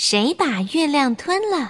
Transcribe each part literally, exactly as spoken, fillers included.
谁把月亮吞了？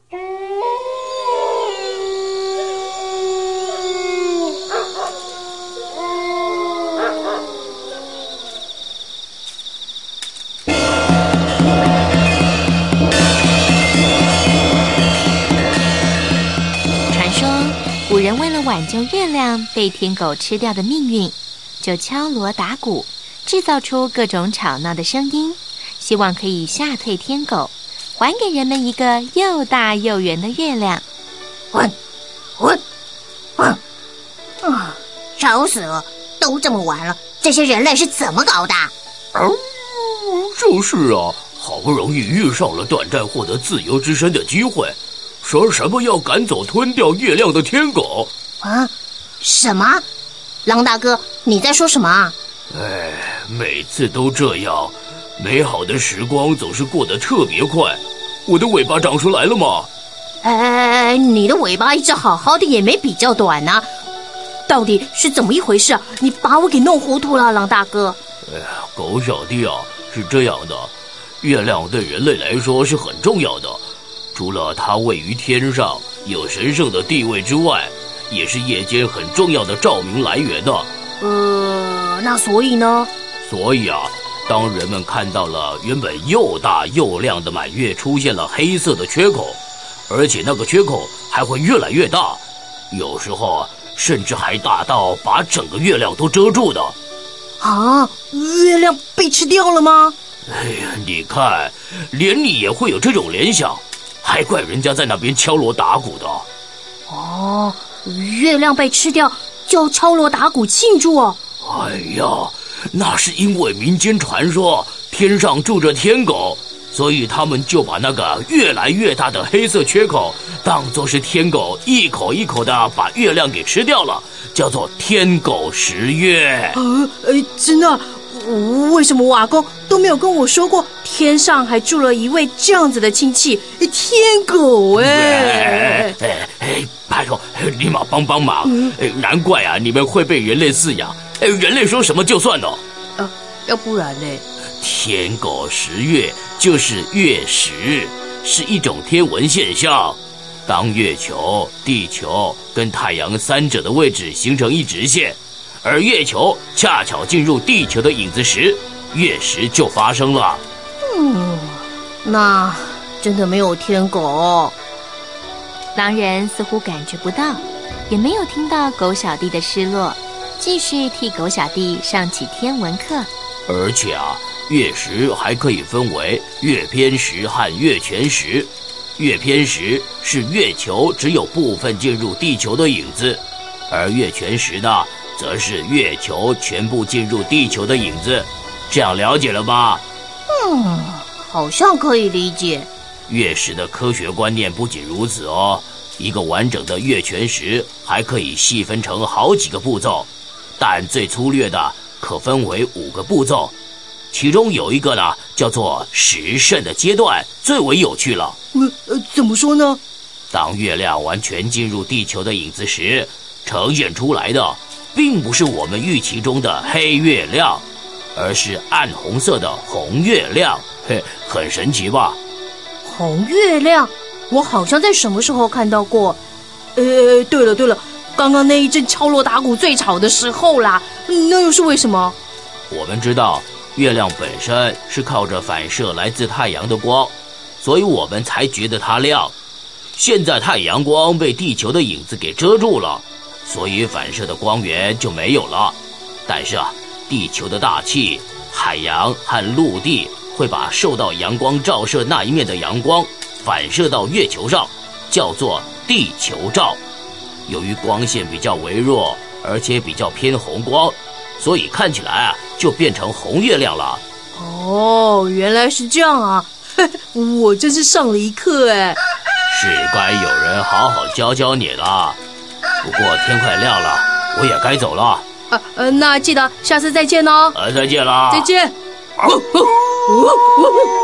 传说古人为了挽救月亮被天狗吃掉的命运，就敲锣打鼓，制造出各种吵闹的声音，希望可以吓退天狗，还给人们一个又大又圆的月亮。 滚滚滚！啊，吵死了！都这么晚了，这些人类是怎么搞的？ 嗯，就是啊，好不容易遇上了短暂获得自由之身的机会，说什么要赶走吞掉月亮的天狗啊？什么？狼大哥，你在说什么啊？ 哎，每次都这样，美好的时光总是过得特别快。我的尾巴长出来了吗？ 哎，你的尾巴一直好好的，也没比较短啊。到底是怎么一回事啊？你把我给弄糊涂了，狼大哥。 哎呀，狗小弟啊，是这样的，月亮对人类来说是很重要的，除了它位于天上有神圣的地位之外，也是夜间很重要的照明来源的。 呃，那所以呢？ 所以啊，当人们看到了原本又大又亮的满月出现了黑色的缺口，而且那个缺口还会越来越大，有时候啊，甚至还大到把整个月亮都遮住的。 啊，月亮被吃掉了吗？ 哎呀，你看，连你也会有这种联想，还怪人家在那边敲锣打鼓的。 哦，月亮被吃掉就敲锣打鼓庆祝哦。 哎呀，那是因为民间传说天上住着天狗，所以他们就把那个越来越大的黑色缺口当作是天狗一口一口的把月亮给吃掉了，叫做天狗食月。 呃，呃，真的？为什么我阿公都没有跟我说过天上还住了一位这样子的亲戚天狗？哎哎哎哎，拜托立马帮帮忙、嗯、难怪啊你们会被人类饲养，人类说什么就算了。 呃，要不然呢？ 天狗食月就是月食，是一种天文现象。当月球、地球跟太阳三者的位置形成一直线，而月球恰巧进入地球的影子时，月食就发生了。 嗯，那真的没有天狗。 狼人似乎感觉不到，也没有听到狗小弟的失落，继续替狗小弟上起天文课。 而且啊，月食还可以分为月偏食和月全食。月偏食是月球只有部分进入地球的影子，而月全食呢，则是月球全部进入地球的影子。这样了解了吧？ 嗯，好像可以理解。 月食的科学观念不仅如此哦，一个完整的月全食还可以细分成好几个步骤，但最粗略的可分为五个步骤，其中有一个呢叫做食肾的阶段，最为有趣了。 呃呃，怎么说呢？ 当月亮完全进入地球的影子时，呈现出来的并不是我们预期中的黑月亮，而是暗红色的红月亮。嘿，很神奇吧？ 红月亮，我好像在什么时候看到过。呃，对了对了，刚刚那一阵敲锣打鼓最吵的时候啦，那又是为什么？ 我们知道月亮本身是靠着反射来自太阳的光，所以我们才觉得它亮。现在太阳光被地球的影子给遮住了，所以反射的光源就没有了。但是啊，地球的大气、海洋和陆地会把受到阳光照射那一面的阳光反射到月球上，叫做地球照。由于光线比较微弱，而且比较偏红光，所以看起来啊就变成红月亮了。 哦，原来是这样啊！我真是上了一课哎。 是该有人好好教教你了。不过天快亮了，我也该走了。 呃呃，那记得下次再见哦。 呃，再见啦。 再见。哦哦哦哦